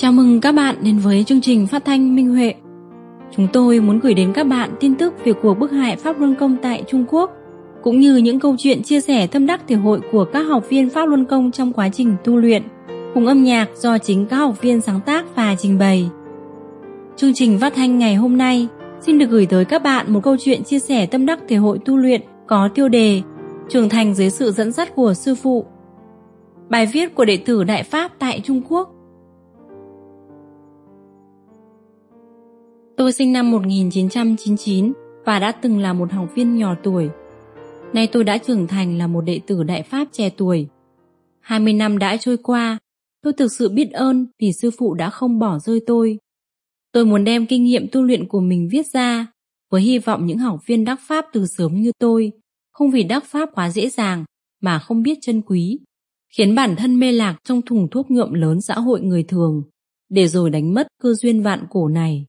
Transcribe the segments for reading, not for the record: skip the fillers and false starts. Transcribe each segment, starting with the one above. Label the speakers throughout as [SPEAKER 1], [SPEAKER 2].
[SPEAKER 1] Chào mừng các bạn đến với chương trình phát thanh Minh Huệ. Chúng tôi muốn gửi đến các bạn tin tức về cuộc bức hại Pháp Luân Công tại Trung Quốc, cũng như những câu chuyện chia sẻ tâm đắc thể hội của các học viên Pháp Luân Công trong quá trình tu luyện, cùng âm nhạc do chính các học viên sáng tác và trình bày. Chương trình phát thanh ngày hôm nay xin được gửi tới các bạn một câu chuyện chia sẻ tâm đắc thể hội tu luyện có tiêu đề Trưởng thành dưới sự dẫn dắt của sư phụ. Bài viết của đệ tử Đại Pháp tại Trung Quốc. Tôi sinh năm 1999 và đã từng là một học viên nhỏ tuổi. Nay tôi đã trưởng thành là một đệ tử Đại Pháp trẻ tuổi. 20 năm đã trôi qua, tôi thực sự biết ơn vì sư phụ đã không bỏ rơi tôi. Tôi muốn đem kinh nghiệm tu luyện của mình viết ra, với hy vọng những học viên đắc Pháp từ sớm như tôi, không vì đắc Pháp quá dễ dàng mà không biết trân quý, khiến bản thân mê lạc trong thùng thuốc nhuộm lớn xã hội người thường, để rồi đánh mất cơ duyên vạn cổ này.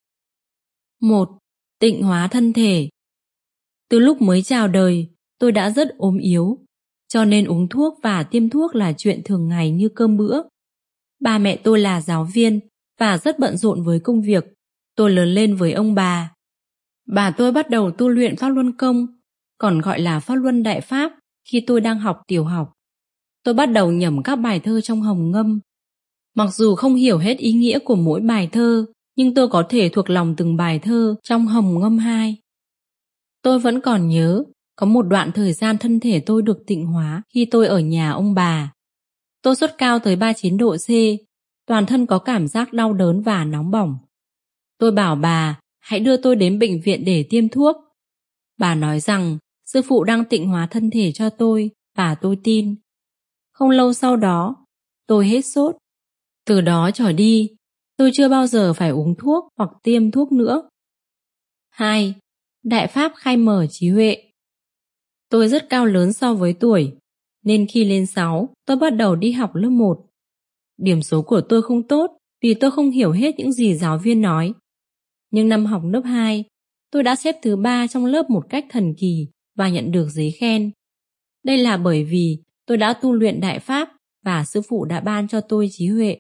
[SPEAKER 1] 1. Tịnh hóa thân thể. Từ lúc mới chào đời, tôi đã rất ốm yếu, cho nên uống thuốc và tiêm thuốc là chuyện thường ngày như cơm bữa. Ba mẹ tôi là giáo viên và rất bận rộn với công việc. Tôi lớn lên với ông bà. Bà tôi bắt đầu tu luyện Pháp Luân Công, còn gọi là Pháp Luân Đại Pháp, khi tôi đang học tiểu học. Tôi bắt đầu nhẩm các bài thơ trong hồng ngâm. Mặc dù không hiểu hết ý nghĩa của mỗi bài thơ, nhưng tôi có thể thuộc lòng từng bài thơ trong hồng ngâm 2. Tôi vẫn còn nhớ, có một đoạn thời gian thân thể tôi được tịnh hóa khi tôi ở nhà ông bà. Tôi sốt cao tới 39 độ C, toàn thân có cảm giác đau đớn và nóng bỏng. Tôi bảo bà, hãy đưa tôi đến bệnh viện để tiêm thuốc. Bà nói rằng, sư phụ đang tịnh hóa thân thể cho tôi, và tôi tin. Không lâu sau đó, tôi hết sốt. Từ đó trở đi, tôi chưa bao giờ phải uống thuốc hoặc tiêm thuốc nữa. 2. Đại Pháp khai mở trí huệ. Tôi rất cao lớn so với tuổi, nên khi lên 6, tôi bắt đầu đi học lớp 1. Điểm số của tôi không tốt vì tôi không hiểu hết những gì giáo viên nói. Nhưng năm học lớp 2, tôi đã xếp thứ 3 trong lớp một cách thần kỳ và nhận được giấy khen. Đây là bởi vì tôi đã tu luyện Đại Pháp và sư phụ đã ban cho tôi trí huệ.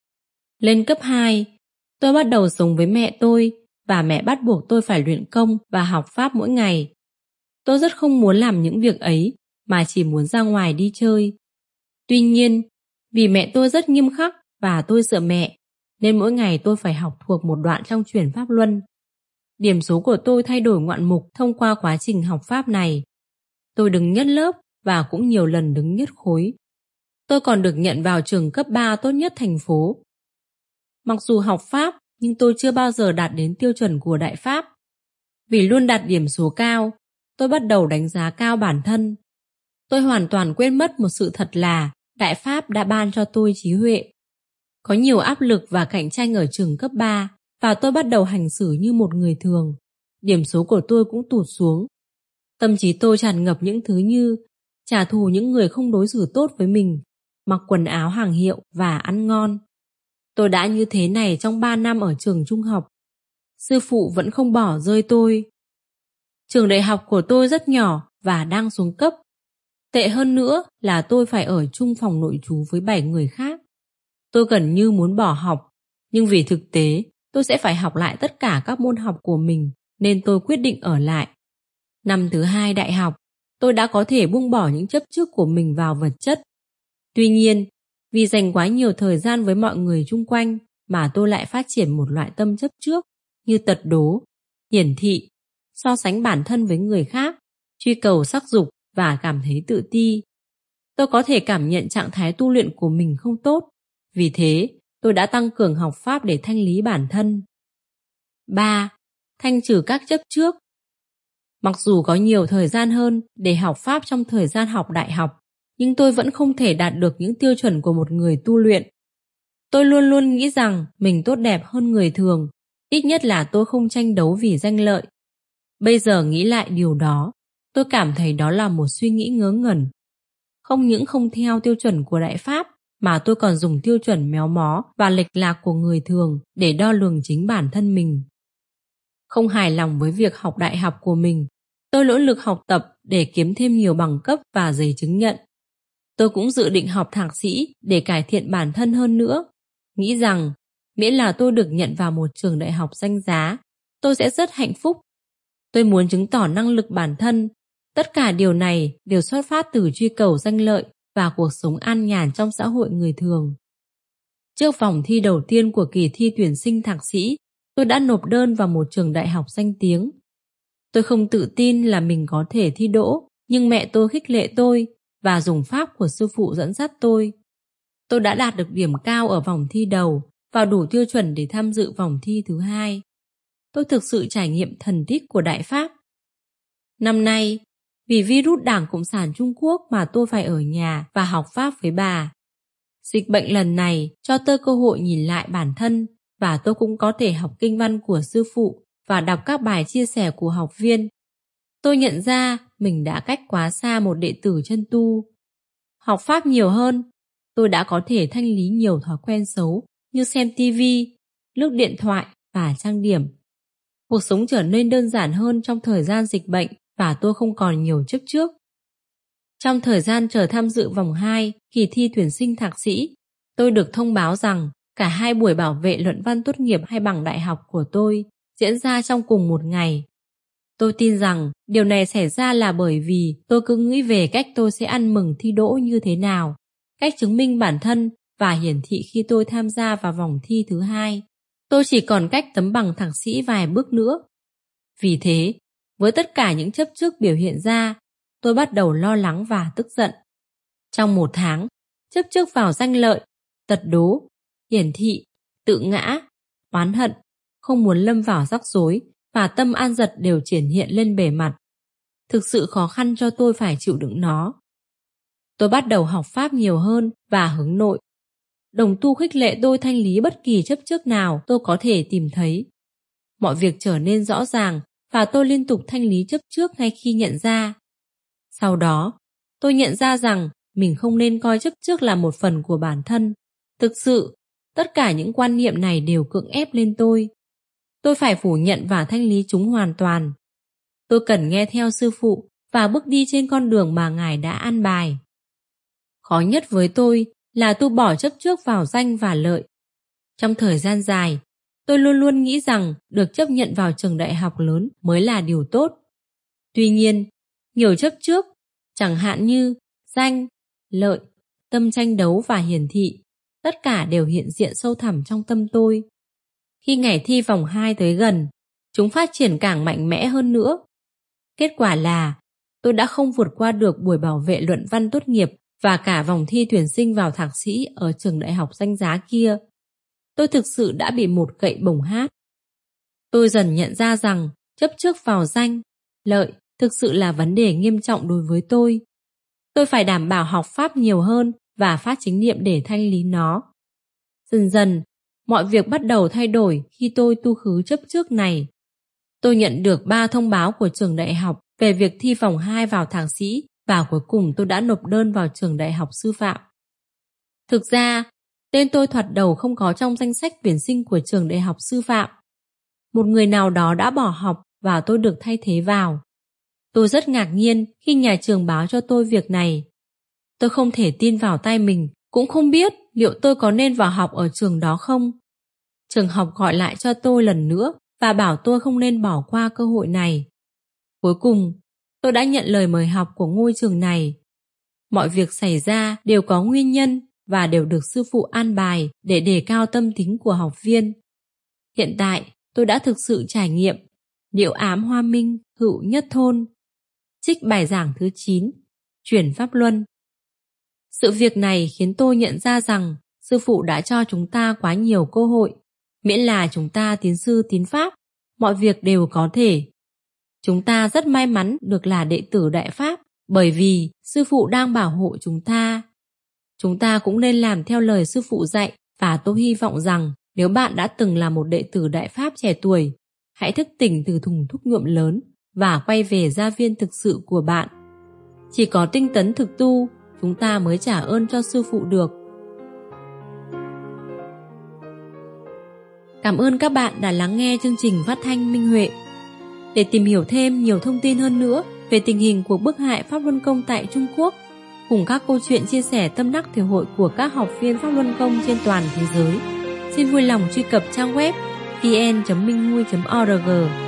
[SPEAKER 1] Lên cấp 2, tôi bắt đầu sống với mẹ tôi và mẹ bắt buộc tôi phải luyện công và học Pháp mỗi ngày. Tôi rất không muốn làm những việc ấy mà chỉ muốn ra ngoài đi chơi. Tuy nhiên, vì mẹ tôi rất nghiêm khắc và tôi sợ mẹ, nên mỗi ngày tôi phải học thuộc một đoạn trong Chuyển Pháp Luân. Điểm số của tôi thay đổi ngoạn mục thông qua quá trình học Pháp này. Tôi đứng nhất lớp và cũng nhiều lần đứng nhất khối. Tôi còn được nhận vào trường cấp 3 tốt nhất thành phố. Mặc dù học Pháp, nhưng tôi chưa bao giờ đạt đến tiêu chuẩn của Đại Pháp. Vì luôn đạt điểm số cao, tôi bắt đầu đánh giá cao bản thân. Tôi hoàn toàn quên mất một sự thật là Đại Pháp đã ban cho tôi trí huệ. Có nhiều áp lực và cạnh tranh ở trường cấp 3 và tôi bắt đầu hành xử như một người thường. Điểm số của tôi cũng tụt xuống. Tâm trí tôi tràn ngập những thứ như trả thù những người không đối xử tốt với mình, mặc quần áo hàng hiệu và ăn ngon. Tôi đã như thế này trong 3 năm ở trường trung học. Sư phụ vẫn không bỏ rơi tôi. Trường đại học của tôi rất nhỏ và đang xuống cấp. Tệ hơn nữa là tôi phải ở chung phòng nội trú với 7 người khác. Tôi gần như muốn bỏ học, nhưng vì thực tế tôi sẽ phải học lại tất cả các môn học của mình nên tôi quyết định ở lại. Năm thứ 2 đại học, tôi đã có thể buông bỏ những chấp trước của mình vào vật chất. Tuy nhiên, vì dành quá nhiều thời gian với mọi người chung quanh mà tôi lại phát triển một loại tâm chấp trước như tật đố, hiển thị, so sánh bản thân với người khác, truy cầu sắc dục và cảm thấy tự ti. Tôi có thể cảm nhận trạng thái tu luyện của mình không tốt, vì thế tôi đã tăng cường học Pháp để thanh lý bản thân. 3. Thanh trừ các chấp trước. Mặc dù có nhiều thời gian hơn để học Pháp trong thời gian học đại học, nhưng tôi vẫn không thể đạt được những tiêu chuẩn của một người tu luyện. Tôi luôn luôn nghĩ rằng mình tốt đẹp hơn người thường, ít nhất là tôi không tranh đấu vì danh lợi. Bây giờ nghĩ lại điều đó, tôi cảm thấy đó là một suy nghĩ ngớ ngẩn. Không những không theo tiêu chuẩn của Đại Pháp, mà tôi còn dùng tiêu chuẩn méo mó và lệch lạc của người thường để đo lường chính bản thân mình. Không hài lòng với việc học đại học của mình, tôi nỗ lực học tập để kiếm thêm nhiều bằng cấp và giấy chứng nhận. Tôi cũng dự định học thạc sĩ để cải thiện bản thân hơn nữa, nghĩ rằng Miễn là tôi được nhận vào một trường đại học danh giá, tôi sẽ rất hạnh phúc. Tôi muốn chứng tỏ năng lực bản thân. Tất cả điều này đều xuất phát từ truy cầu danh lợi và cuộc sống an nhàn trong xã hội người thường. Trước vòng thi đầu tiên của kỳ thi tuyển sinh thạc sĩ, tôi đã nộp đơn vào một trường đại học danh tiếng. Tôi không tự tin là mình có thể thi đỗ, nhưng mẹ tôi khích lệ tôi và dùng pháp của sư phụ dẫn dắt tôi. Tôi đã đạt được điểm cao ở vòng thi đầu và đủ tiêu chuẩn để tham dự vòng thi thứ hai. Tôi thực sự trải nghiệm thần tích của Đại Pháp. Năm nay, vì virus Đảng Cộng sản Trung Quốc mà tôi phải ở nhà và học Pháp với bà. Dịch bệnh lần này cho tôi cơ hội nhìn lại bản thân và tôi cũng có thể học kinh văn của sư phụ và đọc các bài chia sẻ của học viên. Tôi nhận ra mình đã cách quá xa một đệ tử chân tu. Học Pháp nhiều hơn, tôi đã có thể thanh lý nhiều thói quen xấu như xem tivi, lướt điện thoại và trang điểm. Cuộc sống trở nên đơn giản hơn trong thời gian dịch bệnh và tôi không còn nhiều chấp trước. Trong thời gian chờ tham dự vòng 2 kỳ thi tuyển sinh thạc sĩ, tôi được thông báo rằng cả hai buổi bảo vệ luận văn tốt nghiệp hay bằng đại học của tôi diễn ra trong cùng một ngày. Tôi tin rằng điều này xảy ra là bởi vì tôi cứ nghĩ về cách tôi sẽ ăn mừng thi đỗ như thế nào, cách chứng minh bản thân và hiển thị khi tôi tham gia vào vòng thi thứ hai. Tôi chỉ còn cách tấm bằng thạc sĩ vài bước nữa. Vì thế, với tất cả những chấp trước biểu hiện ra, tôi bắt đầu lo lắng và tức giận. Trong một tháng, chấp trước vào danh lợi, tật đố, hiển thị, tự ngã, oán hận, không muốn lâm vào rắc rối và tâm an dật đều triển hiện lên bề mặt. Thực sự khó khăn cho tôi phải chịu đựng nó. Tôi bắt đầu học Pháp nhiều hơn và hướng nội. Đồng tu khích lệ tôi thanh lý bất kỳ chấp trước nào tôi có thể tìm thấy. Mọi việc trở nên rõ ràng và tôi liên tục thanh lý chấp trước ngay khi nhận ra. Sau đó, tôi nhận ra rằng mình không nên coi chấp trước là một phần của bản thân. Thực sự, tất cả những quan niệm này đều cưỡng ép lên tôi. Tôi phải phủ nhận và thanh lý chúng hoàn toàn. Tôi cần nghe theo sư phụ và bước đi trên con đường mà Ngài đã an bài. Khó nhất với tôi là tu bỏ chấp trước vào danh và lợi. Trong thời gian dài, tôi luôn luôn nghĩ rằng được chấp nhận vào trường đại học lớn mới là điều tốt. Tuy nhiên, nhiều chấp trước, chẳng hạn như danh, lợi, tâm tranh đấu và hiển thị, tất cả đều hiện diện sâu thẳm trong tâm tôi. Khi ngày thi vòng 2 tới gần, chúng phát triển càng mạnh mẽ hơn nữa. Kết quả là tôi đã không vượt qua được buổi bảo vệ luận văn tốt nghiệp và cả vòng thi tuyển sinh vào thạc sĩ ở trường đại học danh giá kia. Tôi thực sự đã bị một gậy bổng hát. Tôi dần nhận ra rằng chấp trước vào danh, lợi thực sự là vấn đề nghiêm trọng đối với tôi. Tôi phải đảm bảo học Pháp nhiều hơn và phát chính niệm để thanh lý nó. Dần dần, mọi việc bắt đầu thay đổi khi tôi tu khứ chấp trước này. Tôi nhận được 3 thông báo của trường đại học về việc thi vòng 2 vào thạc sĩ và cuối cùng tôi đã nộp đơn vào trường đại học sư phạm. Thực ra, tên tôi thoạt đầu không có trong danh sách tuyển sinh của trường đại học sư phạm. Một người nào đó đã bỏ học và tôi được thay thế vào. Tôi rất ngạc nhiên khi nhà trường báo cho tôi việc này. Tôi không thể tin vào tai mình, cũng không biết liệu tôi có nên vào học ở trường đó không. Trường học gọi lại cho tôi lần nữa và bảo tôi không nên bỏ qua cơ hội này. Cuối cùng, tôi đã nhận lời mời học của ngôi trường này. Mọi việc xảy ra đều có nguyên nhân và đều được sư phụ an bài để đề cao tâm tính của học viên. Hiện tại, tôi đã thực sự trải nghiệm Điệu ám hoa minh, hữu nhất thôn. Trích bài giảng thứ 9, chuyển pháp luân. Sự việc này khiến tôi nhận ra rằng sư phụ đã cho chúng ta quá nhiều cơ hội. Miễn là chúng ta tín sư tín pháp, mọi việc đều có thể. Chúng ta rất may mắn được là đệ tử Đại Pháp bởi vì sư phụ đang bảo hộ chúng ta. Chúng ta cũng nên làm theo lời sư phụ dạy và tôi hy vọng rằng nếu bạn đã từng là một đệ tử Đại Pháp trẻ tuổi, hãy thức tỉnh từ thùng thuốc nhuộm lớn và quay về gia viên thực sự của bạn. Chỉ có tinh tấn thực tu, chúng ta mới trả ơn cho sư phụ được. Cảm ơn các bạn đã lắng nghe chương trình phát thanh Minh Huệ. Để tìm hiểu thêm nhiều thông tin hơn nữa về tình hình cuộc bức hại Pháp Luân Công tại Trung Quốc, cùng các câu chuyện chia sẻ tâm đắc thể hội của các học viên Pháp Luân Công trên toàn thế giới, xin vui lòng truy cập trang web vn.minhui.org